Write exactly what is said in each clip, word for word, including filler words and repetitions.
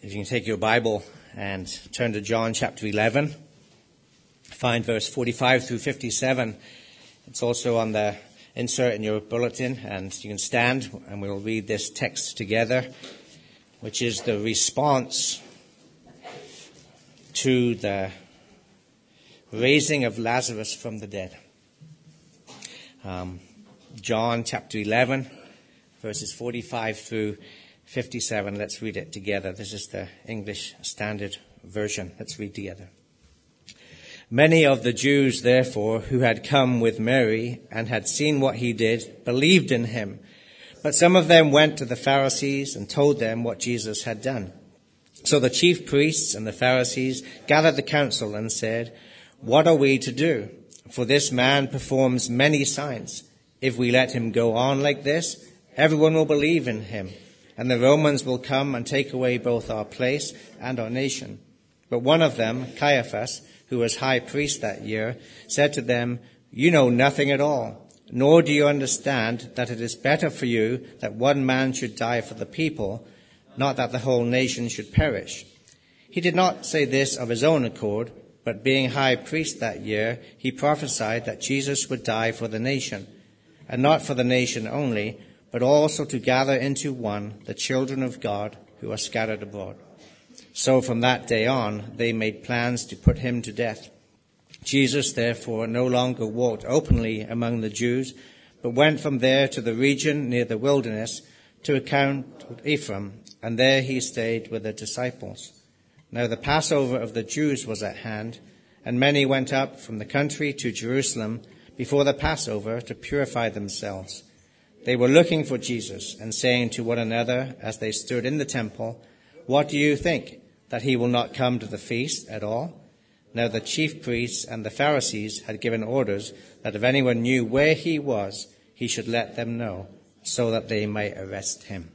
If you can take your Bible and turn to John chapter eleven, find verse forty-five through fifty-seven. It's also on the insert in your bulletin, and you can stand and we'll read this text together, which is the response to the raising of Lazarus from the dead. Um, John chapter eleven, verses forty-five through fifty-seven. Let's read it together. This is the English Standard Version. Let's read together. Many of the Jews, therefore, who had come with Mary and had seen what he did, believed in him. But some of them went to the Pharisees and told them what Jesus had done. So the chief priests and the Pharisees gathered the council and said, "What are we to do? For this man performs many signs. If we let him go on like this, everyone will believe in him, and the Romans will come and take away both our place and our nation." But one of them, Caiaphas, who was high priest that year, said to them, "You know nothing at all, nor do you understand that it is better for you that one man should die for the people, not that the whole nation should perish." He did not say this of his own accord, but being high priest that year, he prophesied that Jesus would die for the nation, and not for the nation only, but also to gather into one the children of God who are scattered abroad. So from that day on, they made plans to put him to death. Jesus, therefore, no longer walked openly among the Jews, but went from there to the region near the wilderness to a town called Ephraim, and there he stayed with the disciples. Now the Passover of the Jews was at hand, and many went up from the country to Jerusalem before the Passover to purify themselves. They were looking for Jesus and saying to one another as they stood in the temple, "What do you think, that he will not come to the feast at all?" Now the chief priests and the Pharisees had given orders that if anyone knew where he was, he should let them know, so that they might arrest him.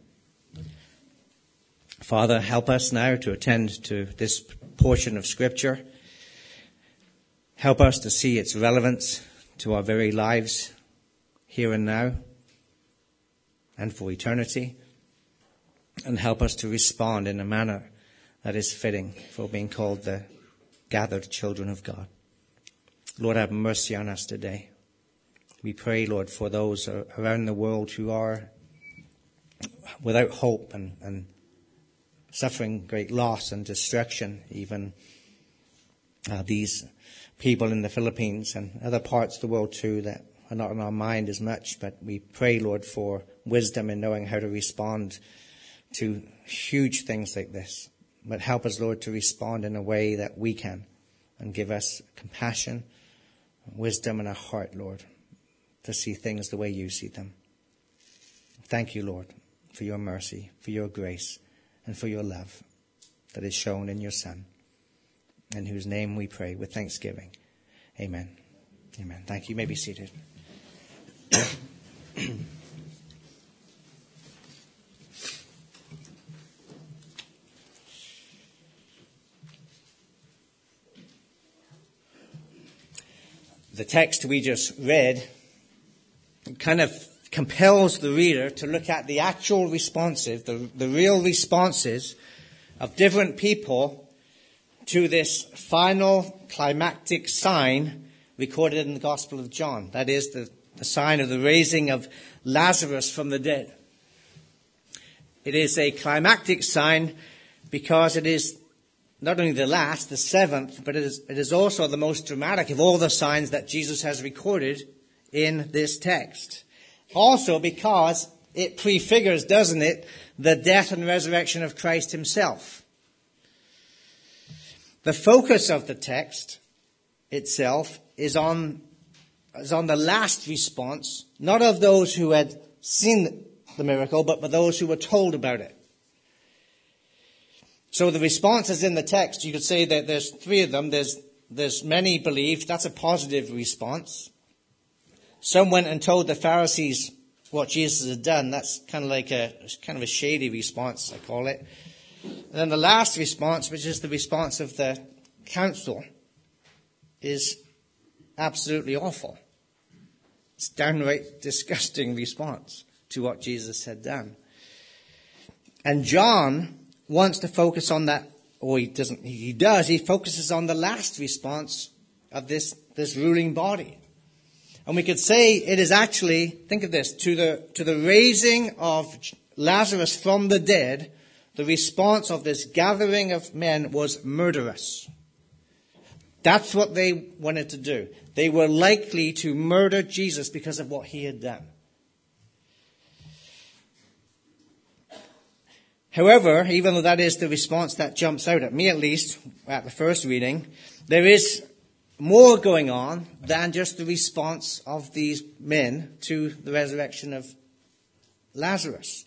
Father, help us now to attend to this portion of Scripture. Help us to see its relevance to our very lives here and now, and for eternity, and help us to respond in a manner that is fitting for being called the gathered children of God. Lord, have mercy on us today. We pray, Lord, for those around the world who are without hope and, and suffering great loss and destruction, even uh, these people in the Philippines and other parts of the world too that are not in our mind as much, but we pray, Lord, for wisdom in knowing how to respond to huge things like this. But help us, Lord, to respond in a way that we can, and give us compassion, wisdom in our heart, Lord, to see things the way you see them. Thank you, Lord, for your mercy, for your grace, and for your love that is shown in your Son, in whose name we pray with thanksgiving. Amen. Amen. Thank you. You may be seated. The text we just read kind of compels the reader to look at the actual responses, the, the real responses of different people to this final climactic sign recorded in the Gospel of John. That is the, the sign of the raising of Lazarus from the dead. It is a climactic sign because it is not only the last, the seventh, but it is, it is also the most dramatic of all the signs that Jesus has recorded in this text. Also because it prefigures, doesn't it, the death and resurrection of Christ himself. The focus of the text itself is on, is on the last response, not of those who had seen the miracle, but for those who were told about it. So the responses in the text, you could say that there's three of them. There's, there's many believed. That's a positive response. Some went and told the Pharisees what Jesus had done. That's kind of like a, kind of a shady response, I call it. And then the last response, which is the response of the council, is absolutely awful. It's a downright disgusting response to what Jesus had done. And John wants to focus on that, or he doesn't, he does, he focuses on the last response of this, this ruling body. And we could say it is actually, think of this, to the, to the raising of Lazarus from the dead, the response of this gathering of men was murderous. That's what they wanted to do. They were likely to murder Jesus because of what he had done. However, even though that is the response that jumps out at me, at least, at the first reading, there is more going on than just the response of these men to the resurrection of Lazarus.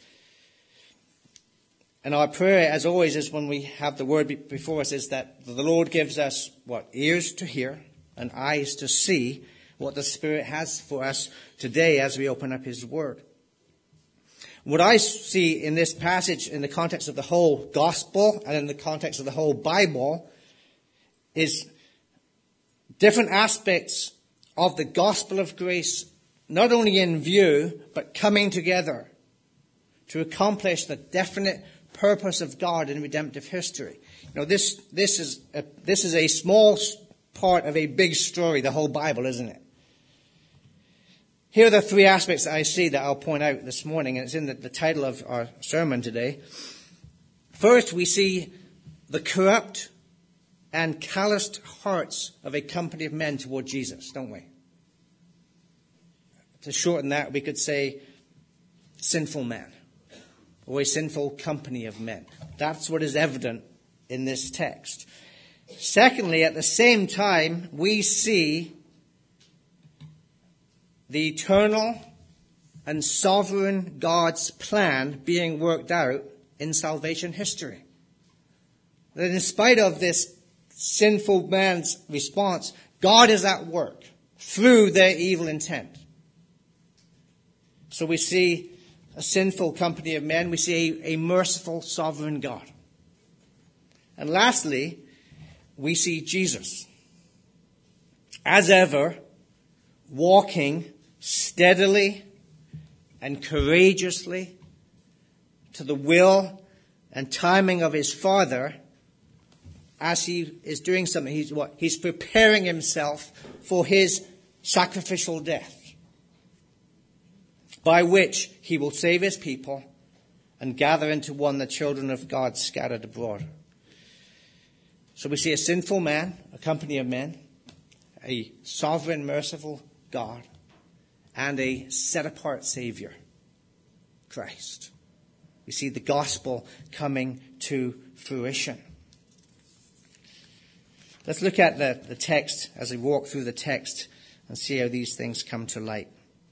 And our prayer, as always, is when we have the word before us, is that the Lord gives us, what, ears to hear and eyes to see what the Spirit has for us today as we open up his word. What I see in this passage, in the context of the whole gospel and in the context of the whole Bible, is different aspects of the gospel of grace, not only in view, but coming together to accomplish the definite purpose of God in redemptive history. You know, this, this is a, this is a small part of a big story, the whole Bible, isn't it? Here are the three aspects that I see that I'll point out this morning, and it's in the, the title of our sermon today. First, we see the corrupt and calloused hearts of a company of men toward Jesus, don't we? To shorten that, we could say sinful man, or a sinful company of men. That's what is evident in this text. Secondly, at the same time, we see the eternal and sovereign God's plan being worked out in salvation history. That in spite of this sinful man's response, God is at work through their evil intent. So we see a sinful company of men. We see a, a merciful, sovereign God. And lastly, we see Jesus, as ever, walking steadily and courageously to the will and timing of his Father as he is doing something. He's what? He's preparing himself for his sacrificial death, by which he will save his people and gather into one the children of God scattered abroad. So we see a sinful man, a company of men, a sovereign, merciful God, and a set-apart Savior, Christ. We see the gospel coming to fruition. Let's look at the, the text as we walk through the text and see how these things come to light.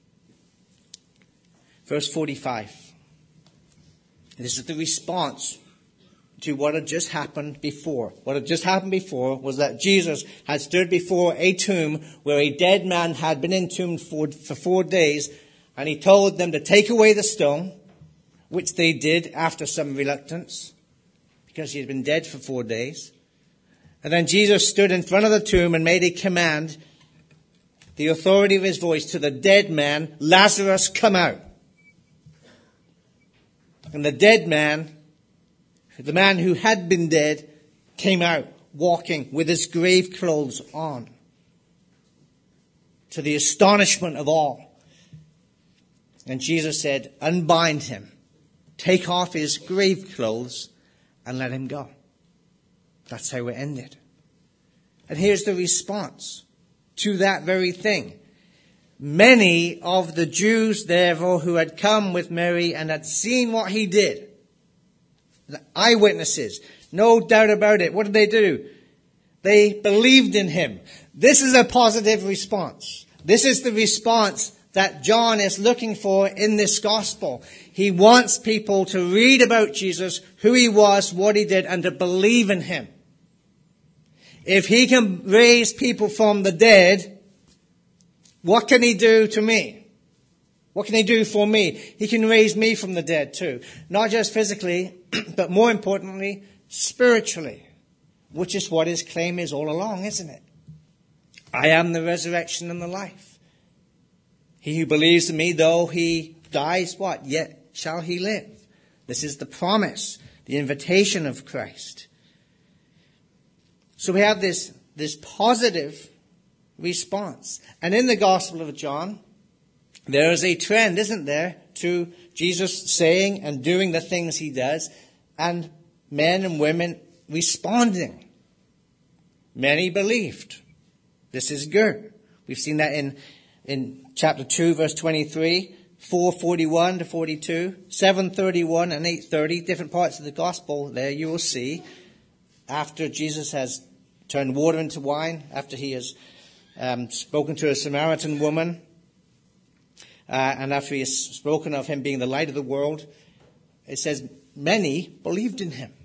Verse forty-five. This is the response to what had just happened before. What had just happened before was that Jesus had stood before a tomb where a dead man had been entombed for, for four days, and he told them to take away the stone, which they did after some reluctance, because he had been dead for four days. And then Jesus stood in front of the tomb and made a command, the authority of his voice, to the dead man, Lazarus, come out. And the dead man, the man who had been dead, came out walking with his grave clothes on, to the astonishment of all. And Jesus said, unbind him, take off his grave clothes, and let him go. That's how it ended. And here's the response to that very thing. Many of the Jews, therefore, who had come with Mary and had seen what he did, the eyewitnesses, no doubt about it. What did they do? They believed in him. This is a positive response. This is the response that John is looking for in this gospel. He wants people to read about Jesus, who he was, what he did, and to believe in him. If he can raise people from the dead, what can he do to me? What can he do for me? He can raise me from the dead too. Not just physically, but more importantly, spiritually. Which is what his claim is all along, isn't it? I am the resurrection and the life. He who believes in me, though he dies, what? Yet shall he live. This is the promise the invitation of Christ. So we have this, this positive response. And in the Gospel of John, there is a trend, isn't there, to Jesus saying and doing the things he does, and men and women responding. Many believed. This is good. We've seen that in, in chapter two, verse twenty-three, four forty-one to forty-two, seven thirty-one and eight thirty, different parts of the gospel there you will see. After Jesus has turned water into wine, after he has um, spoken to a Samaritan woman, uh, and after he has spoken of him being the light of the world, it says many believed in him.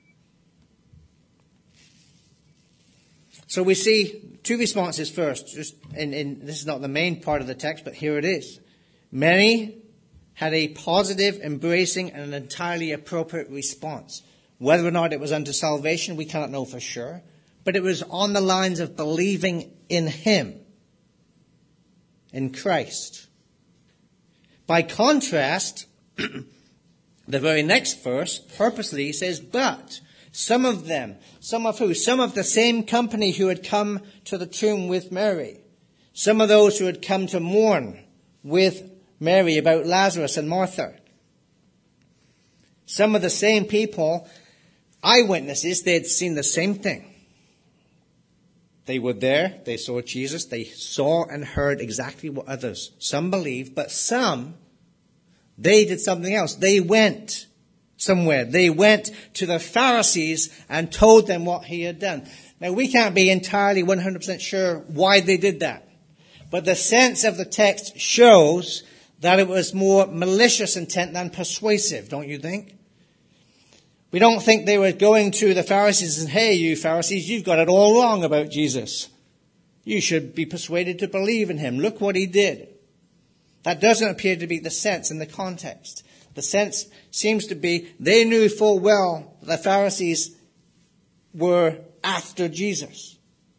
So we see two responses first. Just in, in, this is not the main part of the text, but here it is. Many had a positive, embracing, and an entirely appropriate response. Whether or not it was unto salvation, we cannot know for sure. But it was on the lines of believing in him, in Christ. By contrast, the very next verse purposely says, but some of them, some of who? Some of the same company who had come to the tomb with Mary. Some of those who had come to mourn with Mary about Lazarus and Martha. Some of the same people, eyewitnesses, they had seen the same thing. They were there, they saw Jesus, they saw and heard exactly what others. Some believed, but some, they did something else. They went somewhere. They went to the Pharisees and told them what he had done. Now, we can't be entirely one hundred percent sure why they did that. But the sense of the text shows that it was more malicious intent than persuasive, don't you think? We don't think they were going to the Pharisees and, hey, you Pharisees, you've got it all wrong about Jesus. You should be persuaded to believe in him. Look what he did. That doesn't appear to be the sense in the context. The sense seems to be they knew full well the Pharisees were after Jesus.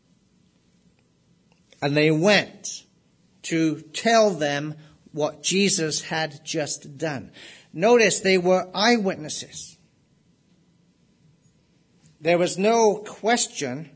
And they went to tell them what Jesus had just done. Notice they were eyewitnesses. There was no question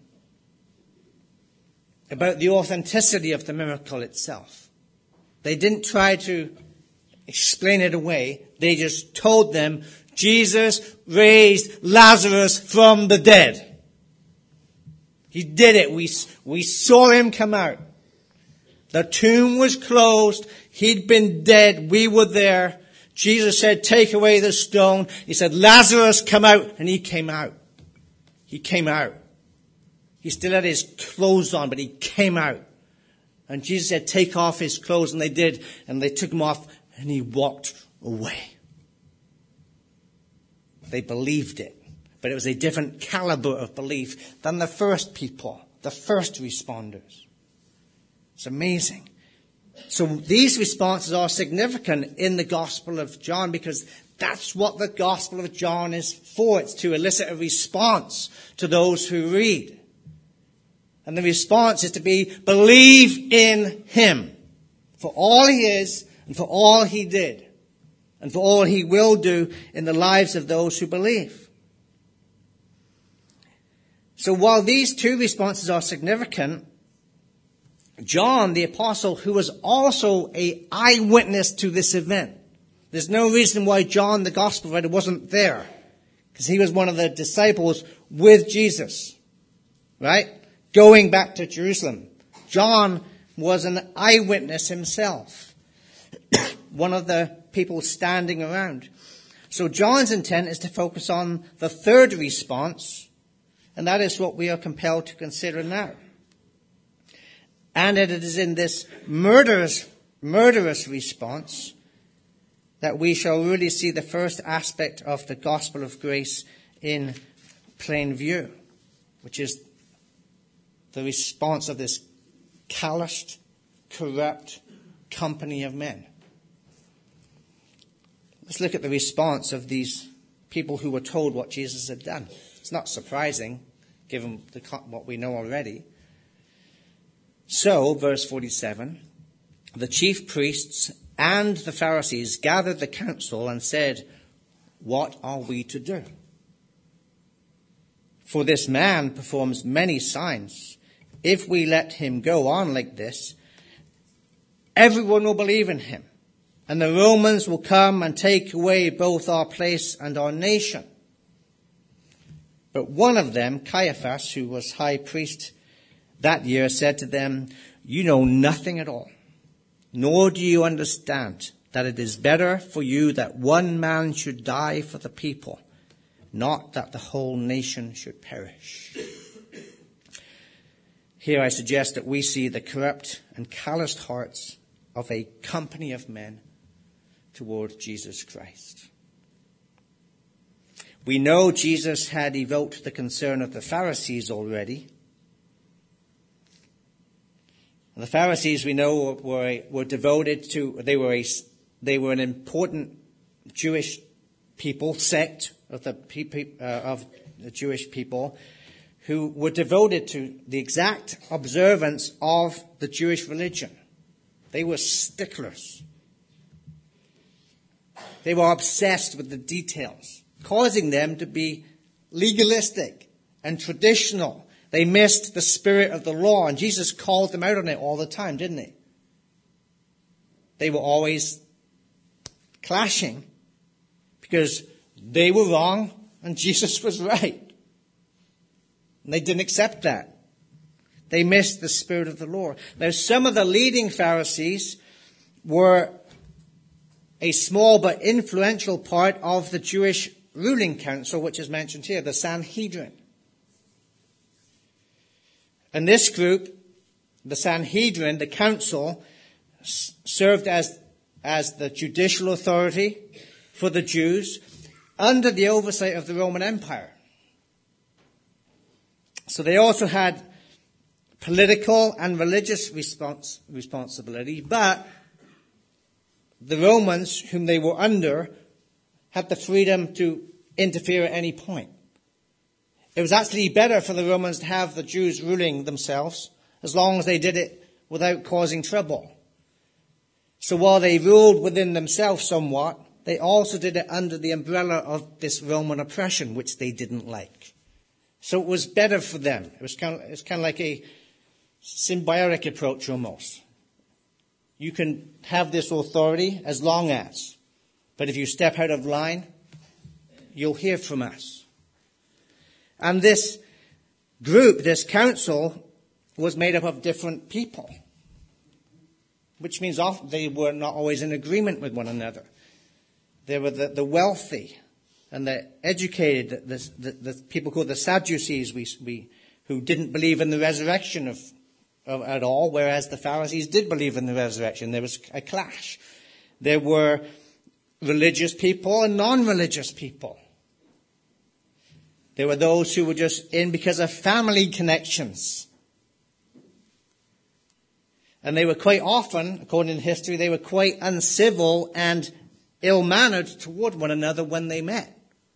about the authenticity of the miracle itself. They didn't try to explain it away. They just told them, Jesus raised Lazarus from the dead. He did it. We, we saw him come out. The tomb was closed. He'd been dead. We were there. Jesus said, take away the stone. He said, Lazarus, come out. And he came out. He came out. He still had his clothes on, but he came out. And Jesus said, take off his clothes. And they did. And they took him off. And he walked away. They believed it. But it was a different caliber of belief than the first people, the first responders. It's amazing. So these responses are significant in the Gospel of John because that's what the Gospel of John is for. It's to elicit a response to those who read. And the response is to be, believe in him for all he is and for all he did and for all he will do in the lives of those who believe. So while these two responses are significant, John, the apostle, who was also an eyewitness to this event. There's no reason why John, the gospel writer, wasn't there. Because he was one of the disciples with Jesus. Right? Going back to Jerusalem. John was an eyewitness himself. One of the people standing around. So John's intent is to focus on the third response. And that is what we are compelled to consider now. And it is in this murderous, murderous response that we shall really see the first aspect of the gospel of grace in plain view, which is the response of this calloused, corrupt company of men. Let's look at the response of these people who were told what Jesus had done. It's not surprising, given the, what we know already. So, verse forty-seven, the chief priests and the Pharisees gathered the council and said, what are we to do? For this man performs many signs. If we let him go on like this, everyone will believe in him, and the Romans will come and take away both our place and our nation." But one of them, Caiaphas, who was high priest that year, said to them, "You know nothing at all, nor do you understand that it is better for you that one man should die for the people, not that the whole nation should perish." Here I suggest that we see the corrupt and calloused hearts of a company of men toward Jesus Christ. We know Jesus had evoked the concern of the Pharisees already. The Pharisees, we know, were, were devoted to, they were, a, they were an important Jewish people, sect of the, uh, of the Jewish people, who were devoted to the exact observance of the Jewish religion. They were sticklers. They were obsessed with the details, causing them to be legalistic and traditional. They missed the spirit of the law, and Jesus called them out on it all the time, didn't he? They were always clashing because they were wrong and Jesus was right. And they didn't accept that. They missed the spirit of the law. Now, some of the leading Pharisees were a small but influential part of the Jewish ruling council, which is mentioned here, the Sanhedrin. And this group, the Sanhedrin, the council, s- served as, as the judicial authority for the Jews under the oversight of the Roman Empire. So they also had political and religious respons- responsibility, but the Romans, whom they were under, had the freedom to interfere at any point. It was actually better for the Romans to have the Jews ruling themselves, as long as they did it without causing trouble. So while they ruled within themselves somewhat, they also did it under the umbrella of this Roman oppression, which they didn't like. So it was better for them. It was kind of, it was kind of like a symbiotic approach almost. You can have this authority as long as, but if you step out of line, you'll hear from us. And this group, this council, was made up of different people, which means often they were not always in agreement with one another. There were the, the wealthy and the educated, the, the, the people called the Sadducees, we, we, who didn't believe in the resurrection of, of at all, whereas the Pharisees did believe in the resurrection. There was a clash. There were religious people and non-religious people. There were those who were just in because of family connections. And they were quite often, according to history, they were quite uncivil and ill-mannered toward one another when they met.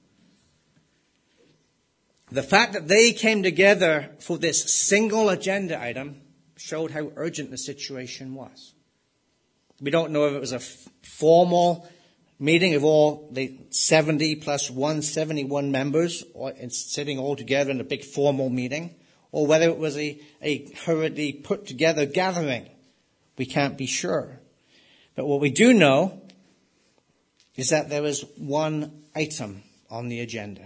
The fact that they came together for this single agenda item showed how urgent the situation was. We don't know if it was a f- formal meeting of all the seventy plus one, seventy-one members, or sitting all together in a big formal meeting, or whether it was a, a hurriedly put together gathering. We can't be sure. But what we do know is that there was one item on the agenda.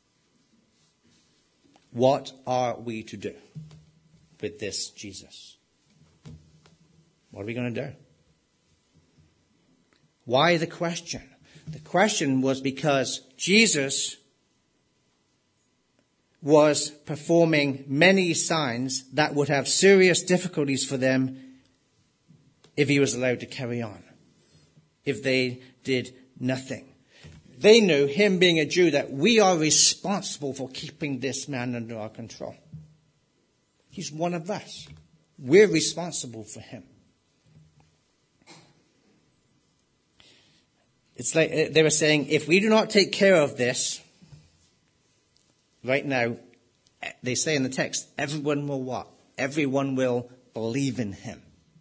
What are we to do with this Jesus? What are we going to do? Why the question? The question was because Jesus was performing many signs that would have serious difficulties for them if he was allowed to carry on, if they did nothing. They knew, him being a Jew, that we are responsible for keeping this man under our control. He's one of us. We're responsible for him. It's like they were saying, if we do not take care of this right now, they say in the text, everyone will what? Everyone will believe in him.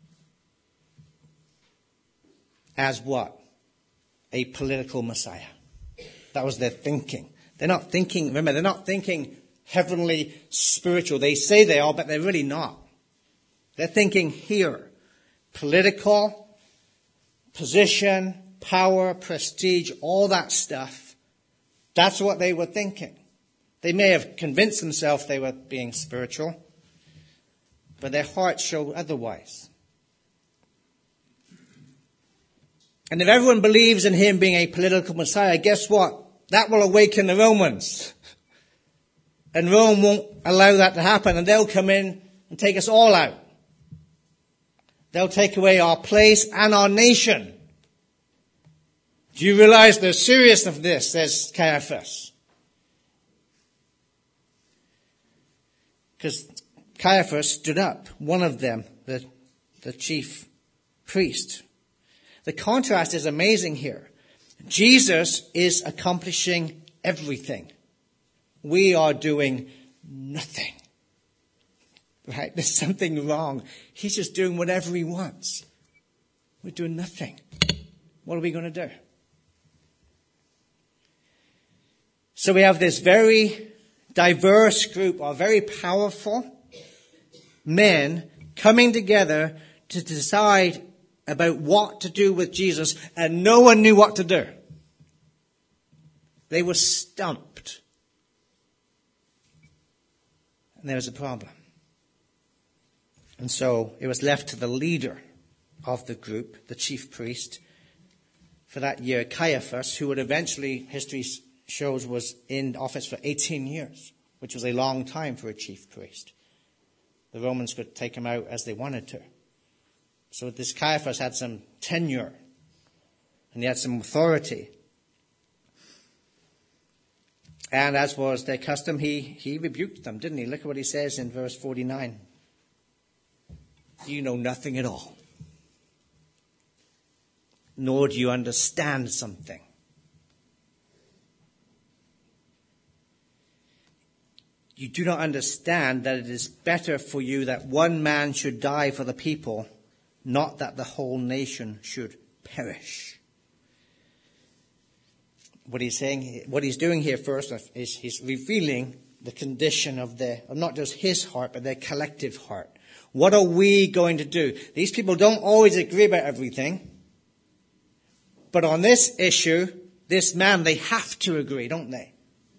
As what? A political Messiah. That was their thinking. They're not thinking, remember, they're not thinking heavenly, spiritual. They say they are, but they're really not. They're thinking here. Political, position, power, prestige, all that stuff. That's what they were thinking. They may have convinced themselves they were being spiritual, but their hearts show otherwise. And if everyone believes in him being a political Messiah, guess what? That will awaken the Romans. And Rome won't allow that to happen, and they'll come in and take us all out. They'll take away our place and our nation. Do you realize the seriousness of this, says Caiaphas? Because Caiaphas stood up, one of them, the, the chief priest. The contrast is amazing here. Jesus is accomplishing everything. We are doing nothing. Right? There's something wrong. He's just doing whatever he wants. We're doing nothing. What are we going to do? So we have this very diverse group of very powerful men coming together to decide about what to do with Jesus, and no one knew what to do. They were stumped. And there was a problem. And so it was left to the leader of the group, the chief priest, for that year, Caiaphas, who would eventually, history shows, was in office for eighteen years, which was a long time for a chief priest. The Romans could take him out as they wanted to. So this Caiaphas had some tenure, and he had some authority. And as was their custom, he, he rebuked them, didn't he? Look at what he says in verse forty-nine. You know nothing at all, nor do you understand something. You do not understand that it is better for you that one man should die for the people, not that the whole nation should perish. What he's saying, what he's doing here first is he's revealing the condition of their, of not just his heart, but their collective heart. What are we going to do? These people don't always agree about everything. But on this issue, this man, they have to agree, don't they?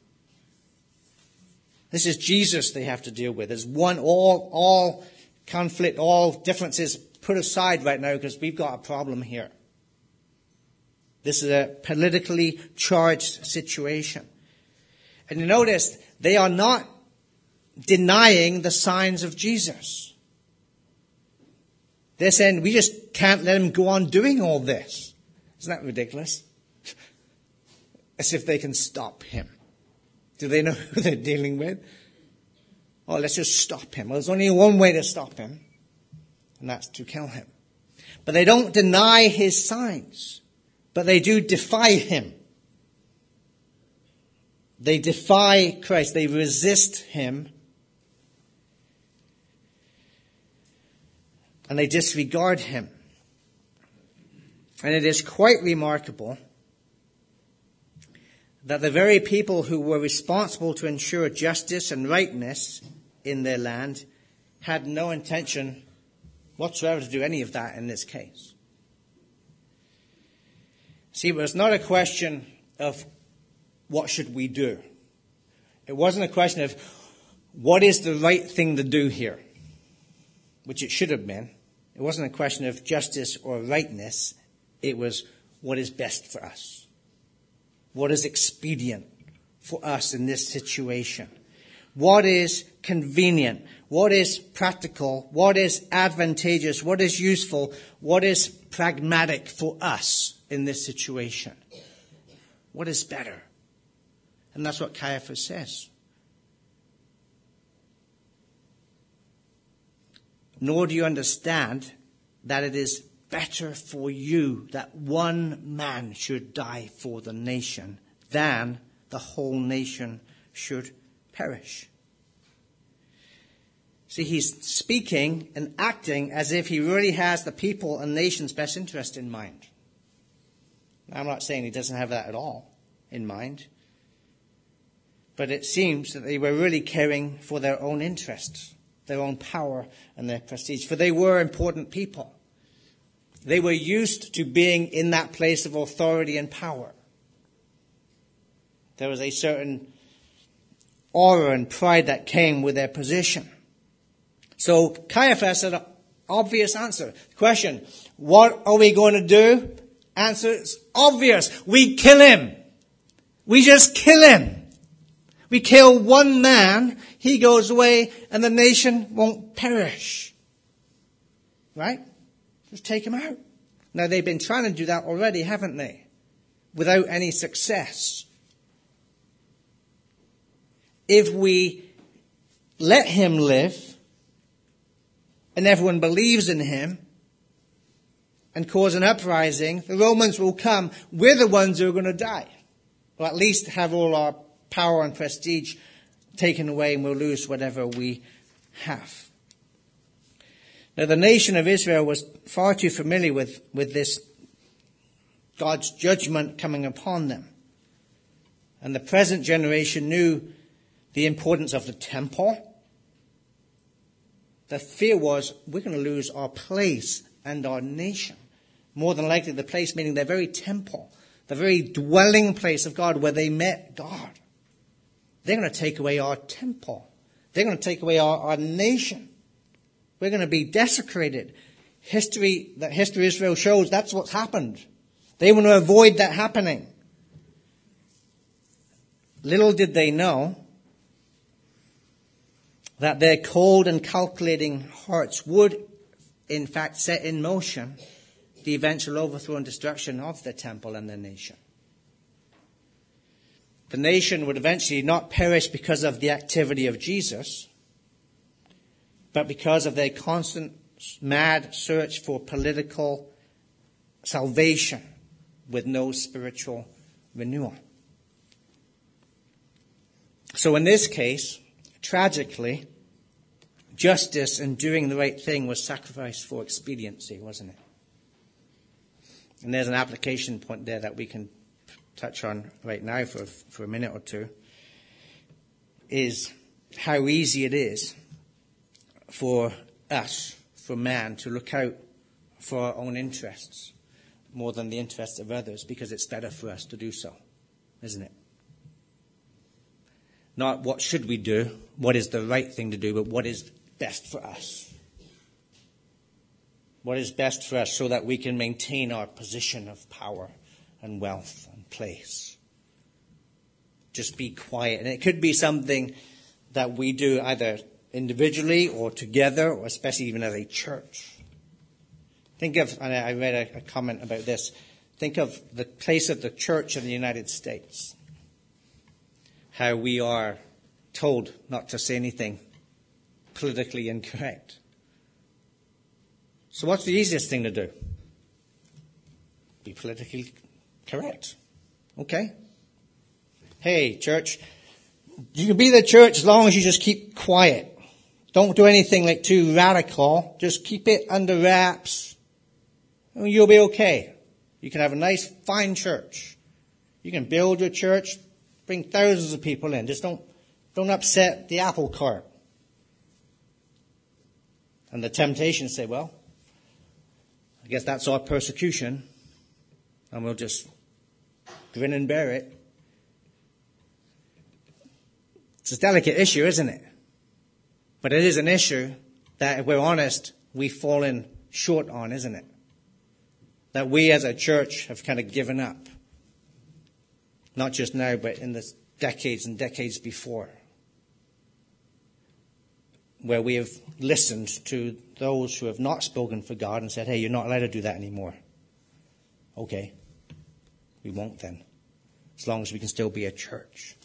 This is Jesus they have to deal with. There's one, all, all conflict, all differences put aside right now because we've got a problem here. This is a politically charged situation. And you notice, they are not denying the signs of Jesus. They're saying, we just can't let him go on doing all this. Isn't that ridiculous? As if they can stop him. Do they know who they're dealing with? Oh, let's just stop him. Well, there's only one way to stop him, and that's to kill him. But they don't deny his signs, but they do defy him. They defy Christ. They resist him. And they disregard him. And it is quite remarkable that the very people who were responsible to ensure justice and rightness in their land had no intention whatsoever to do any of that in this case. See, it was not a question of what should we do. It wasn't a question of what is the right thing to do here, which it should have been. It wasn't a question of justice or rightness. It was what is best for us. What is expedient for us in this situation? What is convenient? What is practical? What is advantageous? What is useful? What is pragmatic for us in this situation? What is better? And that's what Caiaphas says. Nor do you understand that it is better for you that one man should die for the nation than the whole nation should perish. See, he's speaking and acting as if he really has the people and nation's best interest in mind. I'm not saying he doesn't have that at all in mind. But it seems that they were really caring for their own interests, their own power and their prestige, for they were important people. They were used to being in that place of authority and power. There was a certain aura and pride that came with their position. So Caiaphas had an obvious answer. Question, what are we going to do? Answer is obvious. We kill him. We just kill him. We kill one man, he goes away, and the nation won't perish. Right? Just take him out. Now, they've been trying to do that already, haven't they? Without any success. If we let him live, and everyone believes in him, and cause an uprising, the Romans will come. We're the ones who are going to die. Or at least have all our power and prestige taken away, and we'll lose whatever we have. Now, the nation of Israel was far too familiar with, with this God's judgment coming upon them. And the present generation knew the importance of the temple. The fear was, we're going to lose our place and our nation. More than likely, the place meaning their very temple, the very dwelling place of God where they met God. They're going to take away our temple. They're going to take away our, our nation. We're going to be desecrated. History, that history of Israel shows that's what's happened. They want to avoid that happening. Little did they know that their cold and calculating hearts would, in fact, set in motion the eventual overthrow and destruction of the temple and the nation. The nation would eventually not perish because of the activity of Jesus, but because of their constant mad search for political salvation with no spiritual renewal. So in this case, tragically, justice and doing the right thing was sacrificed for expediency, wasn't it? And there's an application point there that we can touch on right now for, for a minute or two, is how easy it is for us, for man, to look out for our own interests more than the interests of others, because it's better for us to do so, isn't it? Not what should we do, what is the right thing to do, but what is best for us. What is best for us so that we can maintain our position of power and wealth and place. Just be quiet. And it could be something that we do either individually or together, or especially even as a church. Think of, and I read a, a comment about this, think of the place of the church in the United States. How we are told not to say anything politically incorrect. So what's the easiest thing to do? Be politically correct. Okay? Hey, church, you can be the church as long as you just keep quiet. Don't do anything like too radical. Just keep it under wraps. And you'll be okay. You can have a nice, fine church. You can build your church, bring thousands of people in. Just don't, don't upset the apple cart. And the temptation say, well, I guess that's our persecution. And we'll just grin and bear it. It's a delicate issue, isn't it? But it is an issue that, if we're honest, we've fallen short on, isn't it? That we as a church have kind of given up. Not just now, but in the decades and decades before. Where we have listened to those who have not spoken for God and said, hey, you're not allowed to do that anymore. Okay. We won't then. As long as we can still be a church.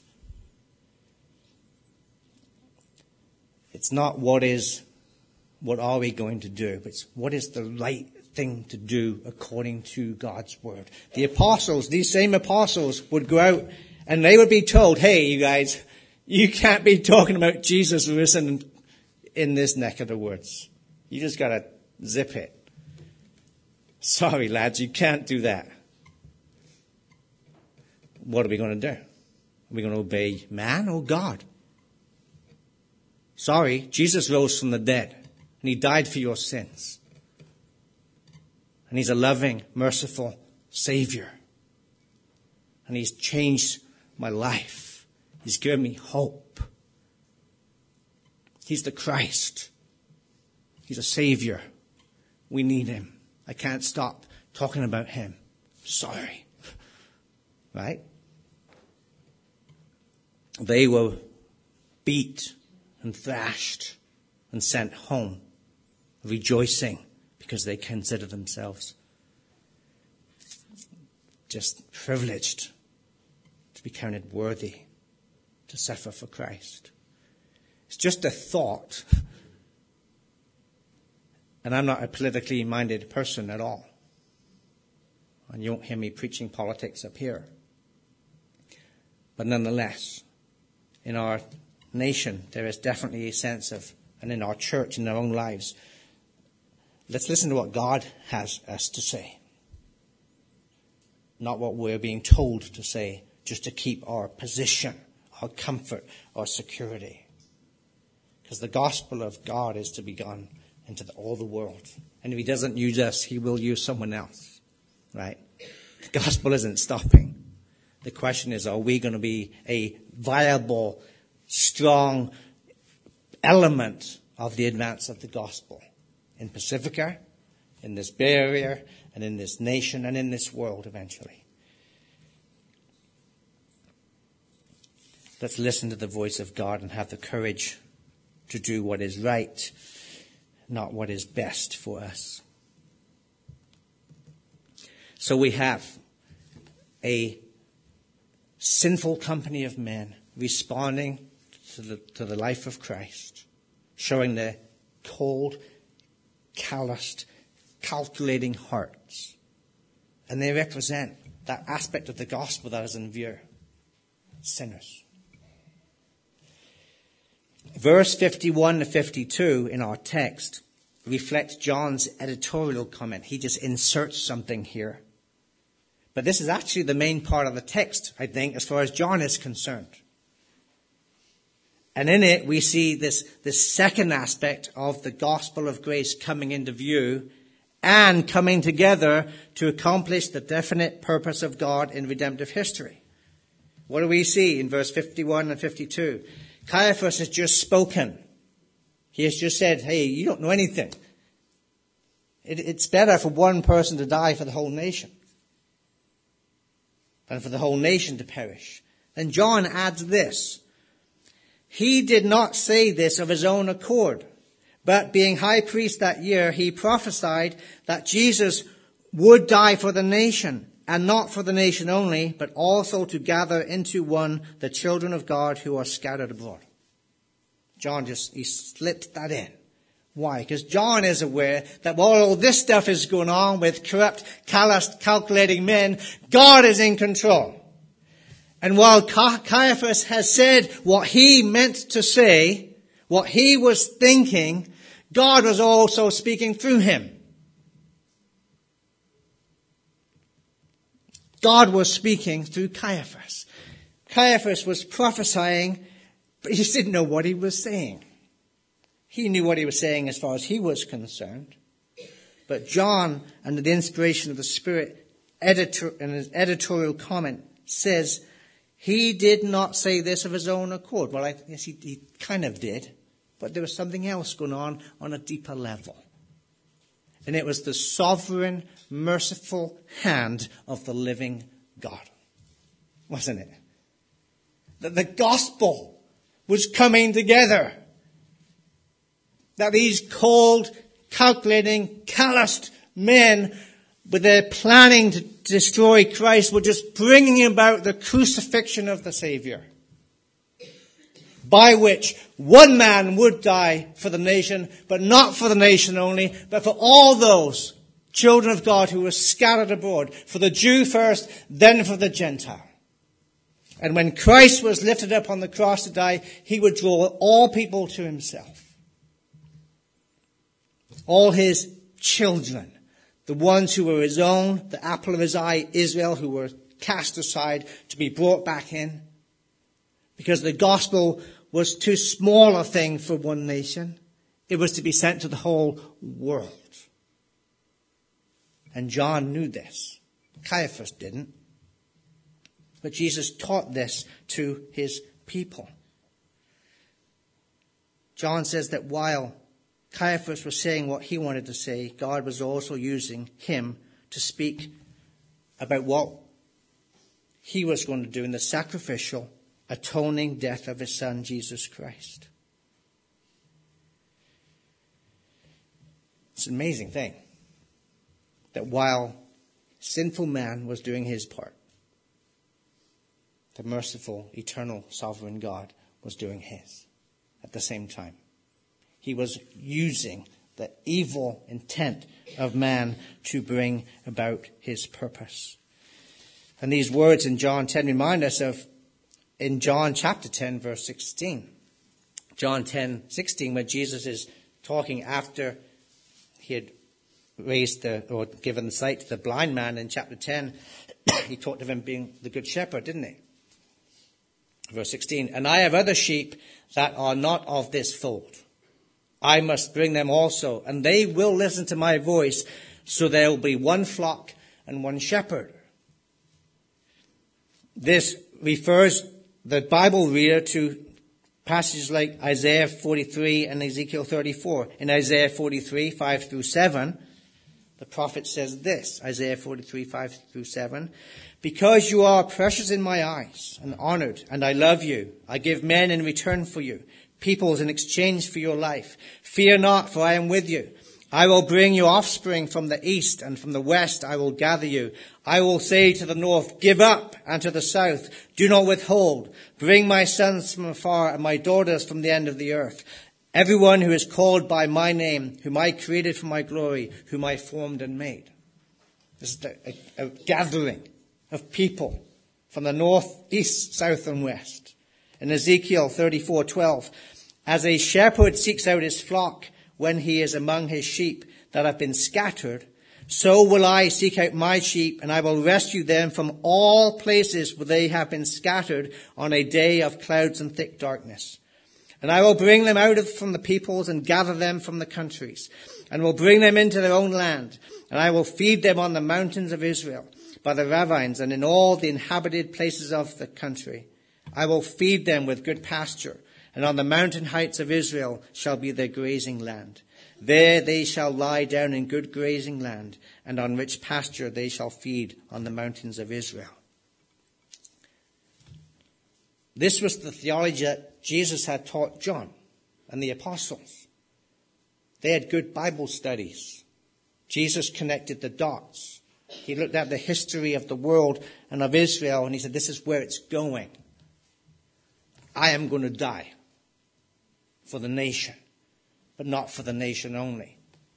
It's not what is, what are we going to do, but it's what is the right thing to do according to God's word. The apostles, these same apostles, would go out and they would be told, hey, you guys, you can't be talking about Jesus risen in this neck of the woods. You just got to zip it. Sorry, lads, you can't do that. What are we going to do? Are we going to obey man or God? Sorry, Jesus rose from the dead, and he died for your sins. And he's a loving, merciful Savior. And he's changed my life. He's given me hope. He's the Christ. He's a Savior. We need him. I can't stop talking about him. Sorry. Right? They were beat and thrashed and sent home, rejoicing because they considered themselves just privileged to be counted worthy to suffer for Christ. It's just a thought. And I'm not a politically minded person at all. And you won't hear me preaching politics up here. But nonetheless, in our nation, there is definitely a sense of, and in our church, in our own lives, let's listen to what God has us to say. Not what we're being told to say, just to keep our position, our comfort, our security. Because the gospel of God is to be gone into the, all the world. And if he doesn't use us, he will use someone else. Right? The gospel isn't stopping. The question is, are we going to be a viable, strong element of the advance of the gospel in Pacifica, in this Bay Area, and in this nation, and in this world eventually? Let's listen to the voice of God and have the courage to do what is right, not what is best for us. So we have a sinful company of men responding to the, to the life of Christ, showing their cold, calloused, calculating hearts. And they represent that aspect of the gospel that is in view. Sinners. Verse fifty-one to fifty-two in our text reflects John's editorial comment. He just inserts something here. But this is actually the main part of the text, I think, as far as John is concerned. And in it, we see this, this second aspect of the gospel of grace coming into view and coming together to accomplish the definite purpose of God in redemptive history. What do we see in verse fifty-one and fifty-two? Caiaphas has just spoken. He has just said, hey, you don't know anything. It, it's better for one person to die for the whole nation than for the whole nation to perish. Then John adds this. He did not say this of his own accord, but being high priest that year, he prophesied that Jesus would die for the nation, and not for the nation only, but also to gather into one the children of God who are scattered abroad. John just, he slipped that in. Why? Because John is aware that while all this stuff is going on with corrupt, calloused, calculating men, God is in control. And while Caiaphas has said what he meant to say, what he was thinking, God was also speaking through him. God was speaking through Caiaphas. Caiaphas was prophesying, but he didn't know what he was saying. He knew what he was saying as far as he was concerned. But John, under the inspiration of the Spirit, editor, in his editorial comment, says, he did not say this of his own accord. Well, I guess he, he kind of did, but there was something else going on on a deeper level. And it was the sovereign, merciful hand of the living God. Wasn't it? That the gospel was coming together. That these cold, calculating, calloused men, with their planning to destroy Christ, were just bringing about the crucifixion of the Savior, by which one man would die for the nation, but not for the nation only, but for all those children of God who were scattered abroad, for the Jew first, then for the Gentile. And when Christ was lifted up on the cross to die, he would draw all people to himself. All his children, the ones who were his own, the apple of his eye, Israel, who were cast aside to be brought back in. because the gospel was too small a thing for one nation. It was to be sent to the whole world. And John knew this. Caiaphas didn't. But Jesus taught this to his people. John says that while Caiaphas was saying what he wanted to say, God was also using him to speak about what he was going to do in the sacrificial, atoning death of his son, Jesus Christ. It's an amazing thing that while sinful man was doing his part, the merciful, eternal, sovereign God was doing his at the same time. He was using the evil intent of man to bring about his purpose. And these words in John ten remind us of in John chapter ten, verse sixteen. John ten, sixteen, where Jesus is talking after he had raised the, or given the sight to the blind man in chapter ten. He talked of him being the good shepherd, didn't he? Verse sixteen, and I have other sheep that are not of this fold. I must bring them also, and they will listen to my voice, so there will be one flock and one shepherd. This refers the Bible reader to passages like Isaiah forty-three and Ezekiel thirty-four. In Isaiah forty-three, five through seven, the prophet says this, Isaiah forty-three, five through seven, because you are precious in my eyes and honored, and I love you, I give men in return for you, peoples in exchange for your life. Fear not, for I am with you. I will bring you offspring from the east, and from the west I will gather you. I will say to the north, give up, and to the south, do not withhold. Bring my sons from afar, and my daughters from the end of the earth. Everyone who is called by my name, whom I created for my glory, whom I formed and made. This is a, a, a gathering of people from the north, east, south, and west. In Ezekiel thirty-four, twelve, as a shepherd seeks out his flock when he is among his sheep that have been scattered, so will I seek out my sheep, and I will rescue them from all places where they have been scattered on a day of clouds and thick darkness. And I will bring them out of, from the peoples and gather them from the countries, and will bring them into their own land. And I will feed them on the mountains of Israel, by the ravines, and in all the inhabited places of the country. I will feed them with good pasture, and on the mountain heights of Israel shall be their grazing land. There they shall lie down in good grazing land, and on rich pasture they shall feed on the mountains of Israel. This was the theology that Jesus had taught John and the apostles. They had good Bible studies. Jesus connected the dots. He looked at the history of the world and of Israel, and he said, this is where it's going. I am going to die for the nation, but not for the nation only,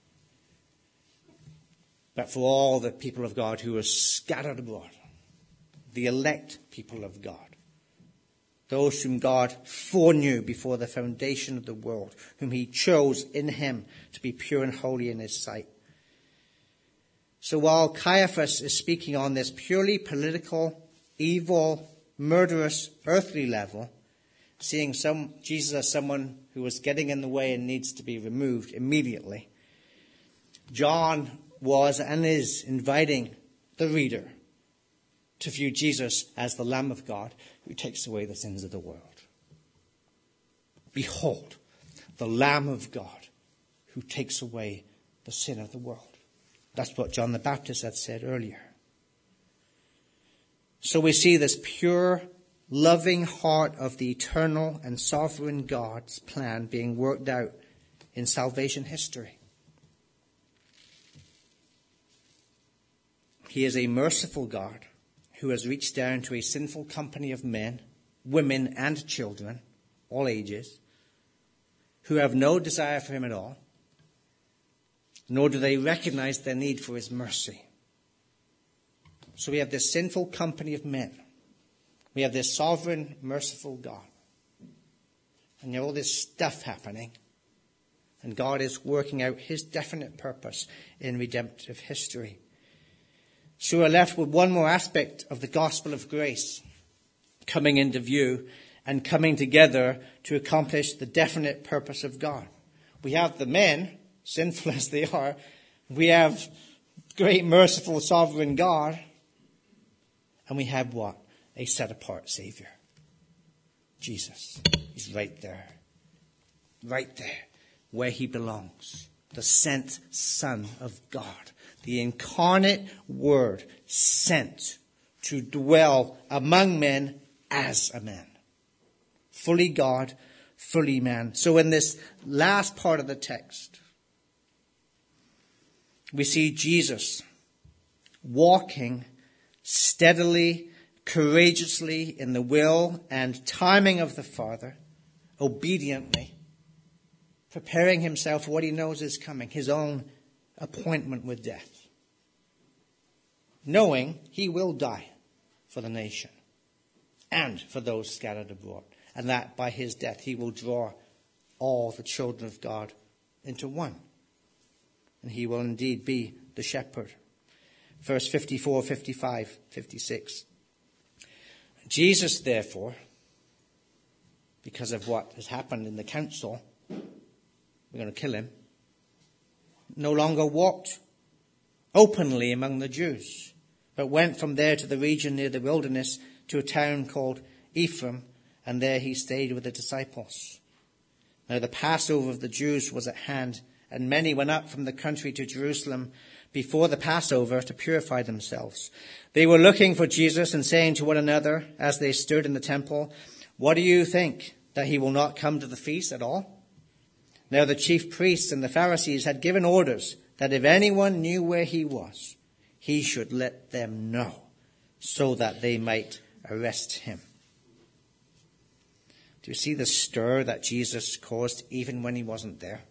but for all the people of God who are scattered abroad, the elect people of God, those whom God foreknew before the foundation of the world, whom he chose in him to be pure and holy in his sight. So while Caiaphas is speaking on this purely political, evil, murderous, earthly level, seeing some Jesus as someone who was getting in the way and needs to be removed immediately, John was and is inviting the reader to view Jesus as the Lamb of God who takes away the sins of the world. Behold, the Lamb of God who takes away the sin of the world. That's what John the Baptist had said earlier. So we see this pure, loving heart of the eternal and sovereign God's plan being worked out in salvation history. He is a merciful God who has reached down to a sinful company of men, women, and children, all ages, who have no desire for him at all, nor do they recognize their need for his mercy. So we have this sinful company of men. We have this sovereign, merciful God. And you have all this stuff happening. And God is working out his definite purpose in redemptive history. So we're left with one more aspect of the gospel of grace coming into view. and coming together to accomplish the definite purpose of God. We have the men, sinful as they are. We have great, merciful, sovereign God. And we have what? A set-apart Savior. Jesus. He's right there. Right there. Where he belongs. The sent Son of God. The incarnate Word sent to dwell among men as a man. Fully God, fully man. So in this last part of the text, we see Jesus walking steadily, courageously in the will and timing of the Father, obediently, preparing himself for what he knows is coming, his own appointment with death, knowing he will die for the nation and for those scattered abroad, and that by his death he will draw all the children of God into one, and he will indeed be the shepherd. Verse fifty-four, fifty-five, fifty-six. Jesus, therefore, because of what has happened in the council, we're going to kill him, no longer walked openly among the Jews, but went from there to the region near the wilderness to a town called Ephraim, and there he stayed with the disciples. Now the Passover of the Jews was at hand, and many went up from the country to Jerusalem before the Passover to purify themselves. They were looking for Jesus and saying to one another as they stood in the temple, "What do you think, that he will not come to the feast at all?" Now the chief priests and the Pharisees had given orders that if anyone knew where he was, he should let them know, so that they might arrest him. Do you see the stir that Jesus caused even when he wasn't there?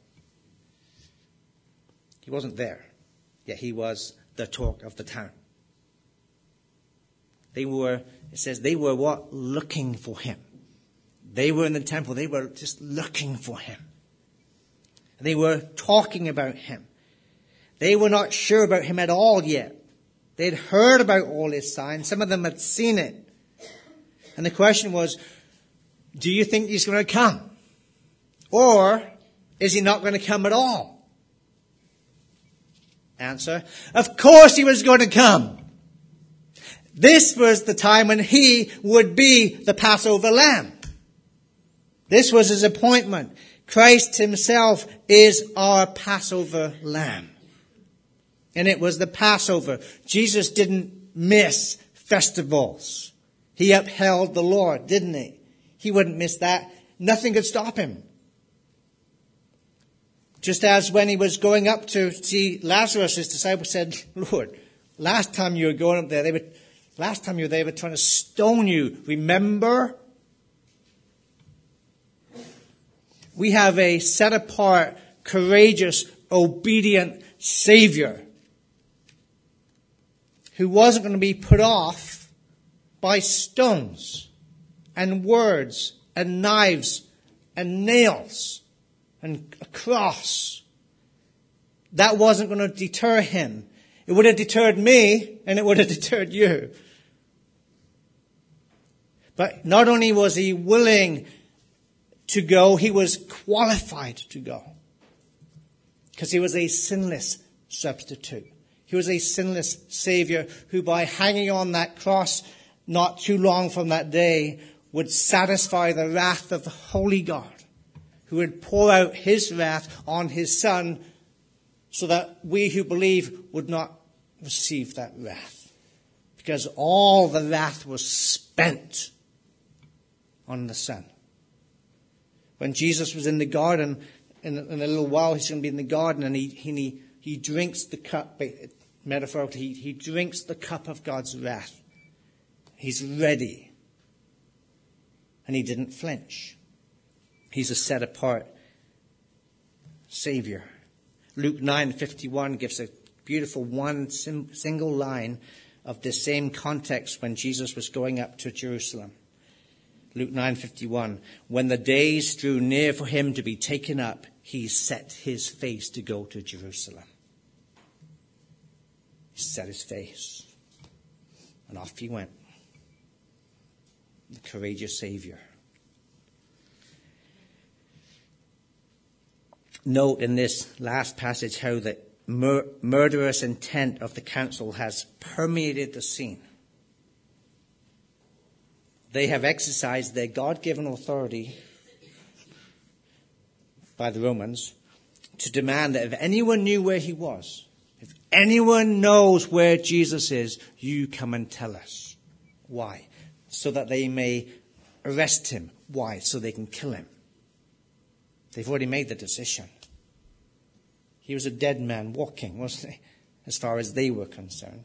He wasn't there, yet he was the talk of the town. They were, it says, they were what? Looking for him. They were in the temple. They were just looking for him. They were talking about him. They were not sure about him at all yet. They'd heard about all his signs. Some of them had seen it. And the question was, do you think he's going to come? Or is he not going to come at all? Answer, of course he was going to come. This was the time when he would be the Passover lamb. This was his appointment. Christ himself is our Passover lamb. And it was the Passover. Jesus didn't miss festivals. He upheld the Lord, didn't he? He wouldn't miss that. Nothing could stop him. Just as when he was going up to see Lazarus, his disciples said, "Lord, last time you were going up there, they were, last time you were there, they were trying to stone you. Remember?" We have a set-apart, courageous, obedient Savior who wasn't going to be put off by stones and words and knives and nails and a cross. That wasn't going to deter him. It would have deterred me, and it would have deterred you. But not only was he willing to go, he was qualified to go. Because he was a sinless substitute. He was a sinless Savior who, by hanging on that cross not too long from that day, would satisfy the wrath of the holy God, who would pour out his wrath on his Son so that we who believe would not receive that wrath. Because all the wrath was spent on the Son. When Jesus was in the garden, in, in a little while he's going to be in the garden, and he he, he drinks the cup, metaphorically, he, he drinks the cup of God's wrath. He's ready. And he didn't flinch. He's a set-apart Savior. Luke nine fifty-one gives a beautiful one sim, single line of this same context when Jesus was going up to Jerusalem. Luke nine fifty-one, when the days drew near for him to be taken up, he set his face to go to Jerusalem. He set his face. And off he went. The courageous Savior. note in this last passage how the mur- murderous intent of the council has permeated the scene. They have exercised their God-given authority by the Romans to demand that if anyone knew where he was, if anyone knows where Jesus is, you come and tell us. Why? So that they may arrest him. Why? So they can kill him. They've already made the decision. He was a dead man walking, wasn't he? As far as they were concerned.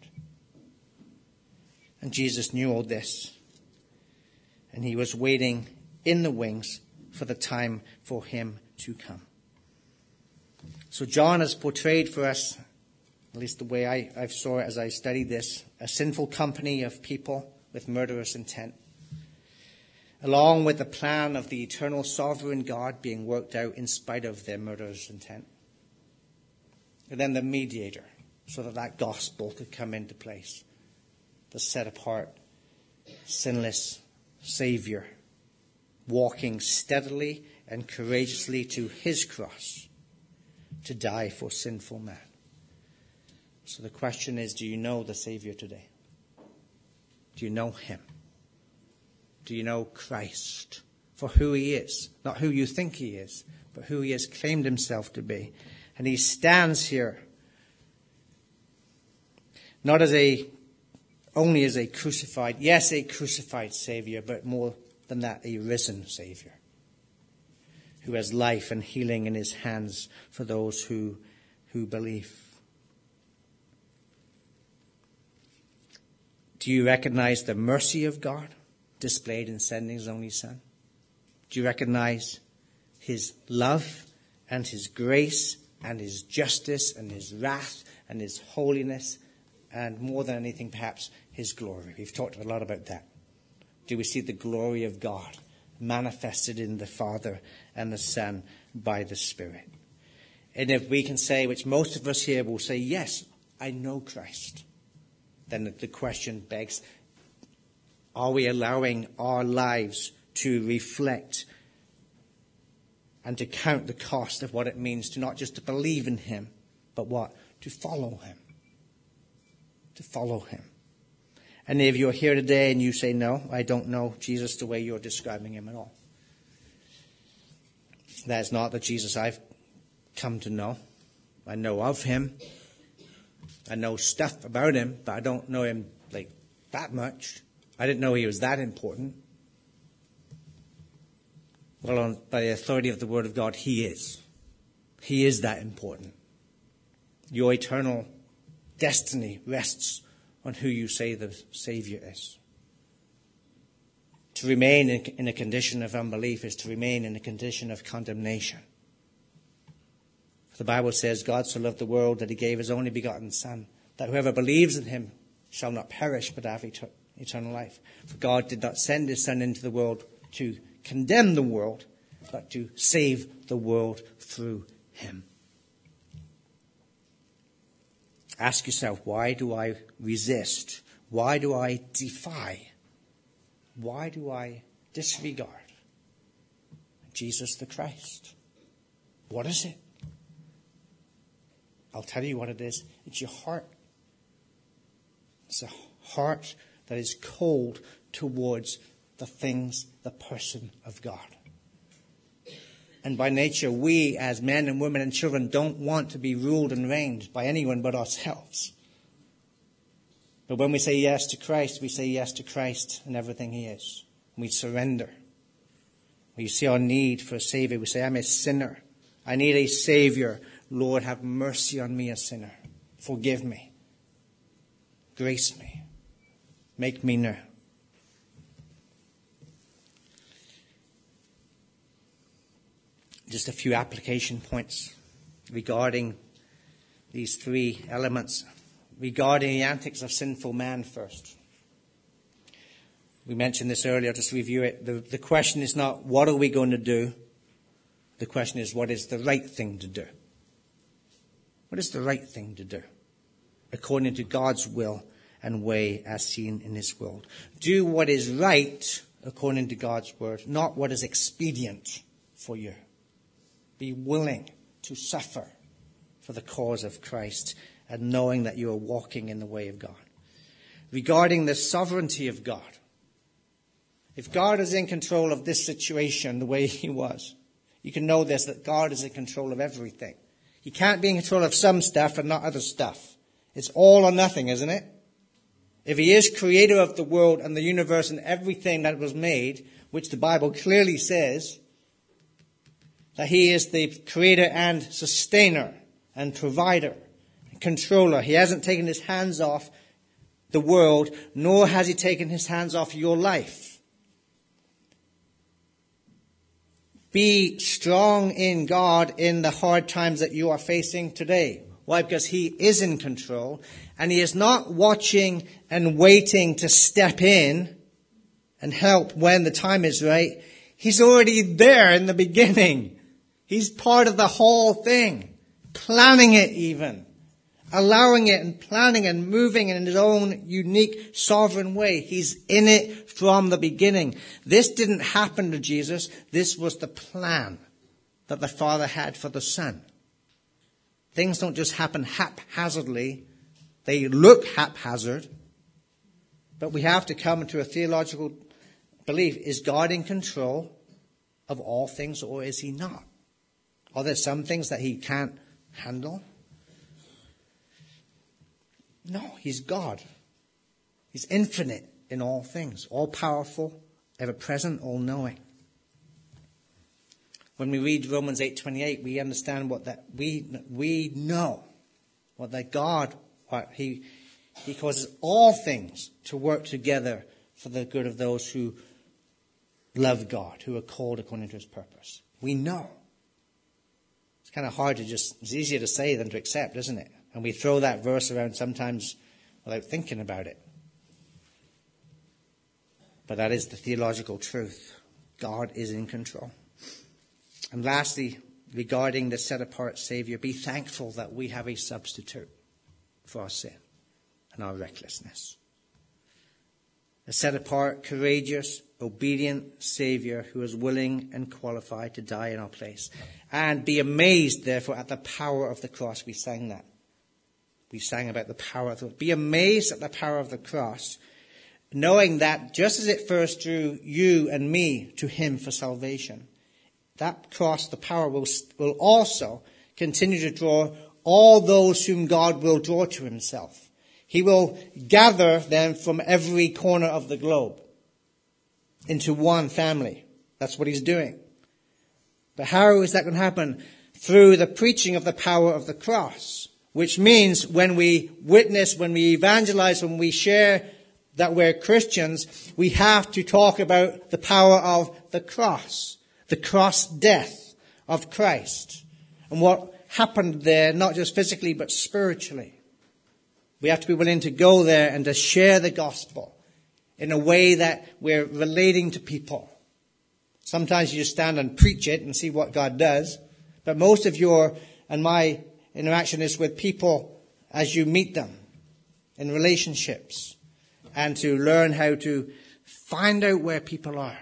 And Jesus knew all this. And he was waiting in the wings for the time for him to come. So John has portrayed for us, at least the way I, I saw it as I studied this, a sinful company of people with murderous intent, along with the plan of the eternal sovereign God being worked out in spite of their murderous intent. And then the mediator, so that that gospel could come into place. The set apart, sinless Savior, walking steadily and courageously to his cross to die for sinful man. So the question is, do you know the Savior today? Do you know him? Do you know Christ for who he is? Not who you think he is, but who he has claimed himself to be. And he stands here not as a, only as a crucified, yes, a crucified Savior, but more than that, a risen Savior who has life and healing in his hands for those who, who believe. Do you recognize the mercy of God displayed in sending his only Son? Do you recognize his love and his grace and his justice and his wrath and his holiness and more than anything perhaps his glory? We've talked a lot about that. Do we see the glory of God manifested in the Father and the Son by the Spirit? And if we can say, which most of us here will say, yes, I know Christ, then the question begs, are we allowing our lives to reflect and to count the cost of what it means to not just to believe in him, but what? To follow him. To follow him. And if you're here today and you say, no, I don't know Jesus the way you're describing him at all. That is not the Jesus I've come to know. I know of him. I know stuff about him, but I don't know him like that much. I didn't know he was that important. Well, on, by the authority of the Word of God, he is. He is that important. Your eternal destiny rests on who you say the Savior is. To remain in, in a condition of unbelief is to remain in a condition of condemnation. The Bible says, God so loved the world that he gave his only begotten Son, that whoever believes in him shall not perish but have et- eternal life. For God did not send his Son into the world to condemn the world, but to save the world through him. Ask yourself, why do I resist? Why do I defy? Why do I disregard Jesus the Christ? What is it? I'll tell you what it is. It's your heart. It's a heart that is cold towards the things, the person of God. And by nature, we as men and women and children don't want to be ruled and reigned by anyone but ourselves. But when we say yes to Christ, we say yes to Christ and everything he is. We surrender. We see our need for a Savior. We say, I'm a sinner. I need a Savior. Lord, have mercy on me, a sinner. Forgive me. Grace me. Make me new. Just a few application points regarding these three elements. Regarding the antics of sinful man first. We mentioned this earlier, just review it. The, the question is not, what are we going to do? The question is, what is the right thing to do? What is the right thing to do? According to God's will and way as seen in his world. Do what is right according to God's word, not what is expedient for you. Be willing to suffer for the cause of Christ and knowing that you are walking in the way of God. Regarding the sovereignty of God, if God is in control of this situation the way he was, you can know this, that God is in control of everything. He can't be in control of some stuff and not other stuff. It's all or nothing, isn't it? If he is creator of the world and the universe and everything that was made, which the Bible clearly says, that he is the creator and sustainer and provider and controller. He hasn't taken his hands off the world, nor has he taken his hands off your life. Be strong in God in the hard times that you are facing today. Why? Because he is in control, and he is not watching and waiting to step in and help when the time is right. He's already there in the beginning. He's part of the whole thing, planning it even, allowing it and planning and moving in his own unique sovereign way. He's in it from the beginning. This didn't happen to Jesus. This was the plan that the Father had for the Son. Things don't just happen haphazardly. They look haphazard. But we have to come to a theological belief. Is God in control of all things, or is he not? Are there some things that he can't handle? No, he's God. He's infinite in all things, all-powerful, ever-present, all-knowing. When we read Romans eight twenty-eight, we understand what that we we know, what that God, what he he causes all things to work together for the good of those who love God, who are called according to his purpose. We know. It's kind of hard to just, it's easier to say than to accept, isn't it? And we throw that verse around sometimes without thinking about it. But that is the theological truth. God is in control. And lastly, regarding the set-apart Savior, be thankful that we have a substitute for our sin and our recklessness. A set-apart, courageous, obedient Savior who is willing and qualified to die in our place. And be amazed, therefore, at the power of the cross. We sang that. We sang about the power of the cross. Be amazed at the power of the cross, knowing that just as it first drew you and me to him for salvation, that cross, the power, will, will also continue to draw all those whom God will draw to himself. He will gather them from every corner of the globe into one family. That's what he's doing. But how is that going to happen? Through the preaching of the power of the cross, which means when we witness, when we evangelize, when we share that we're Christians, we have to talk about the power of the cross, the cross death of Christ, and what happened there, not just physically, but spiritually. We have to be willing to go there and to share the gospel in a way that we're relating to people. Sometimes you just stand and preach it and see what God does. But most of your and my interaction is with people as you meet them in relationships, and to learn how to find out where people are.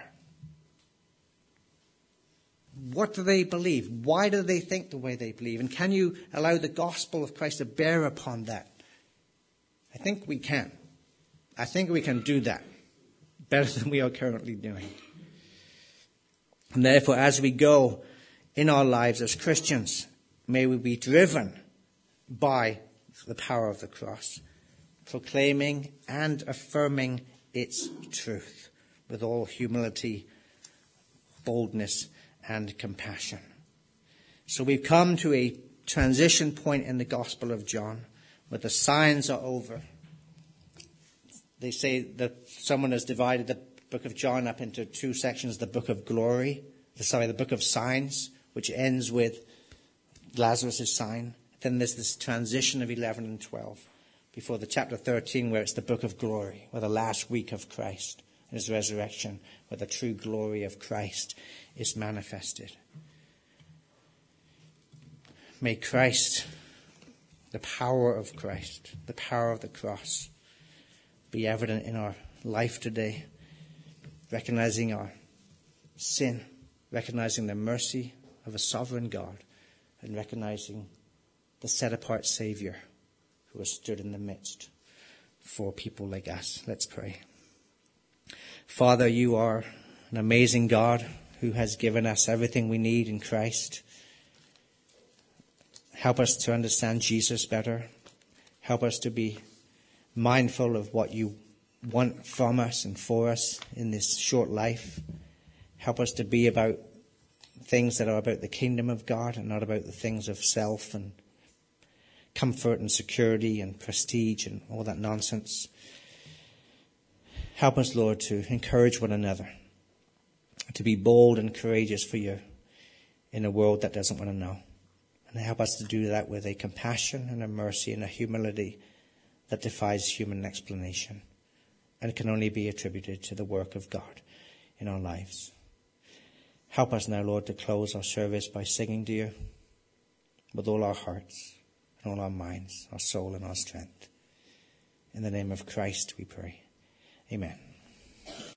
What do they believe? Why do they think the way they believe? And can you allow the gospel of Christ to bear upon that? I think we can. I think we can do that better than we are currently doing. And therefore, as we go in our lives as Christians, may we be driven by the power of the cross, proclaiming and affirming its truth with all humility, boldness, and compassion. So we've come to a transition point in the Gospel of John, where the signs are over. They say that someone has divided the book of John up into two sections: the book of glory, sorry, the book of signs, which ends with Lazarus' sign. Then there's this transition of eleven and twelve before the chapter thirteen, where it's the book of glory, where the last week of Christ and his resurrection, where the true glory of Christ is manifested. May Christ, the power of Christ, the power of the cross, be evident in our life today, recognizing our sin, recognizing the mercy of a sovereign God in recognizing the set-apart Savior who has stood in the midst for people like us. Let's pray. Father, you are an amazing God who has given us everything we need in Christ. Help us to understand Jesus better. Help us to be mindful of what you want from us and for us in this short life. Help us to be about things that are about the kingdom of God and not about the things of self and comfort and security and prestige and all that nonsense. Help us, Lord, to encourage one another, to be bold and courageous for you in a world that doesn't want to know. And help us to do that with a compassion and a mercy and a humility that defies human explanation and can only be attributed to the work of God in our lives. Help us now, Lord, to close our service by singing to you with all our hearts and all our minds, our soul and our strength. In the name of Christ we pray. Amen.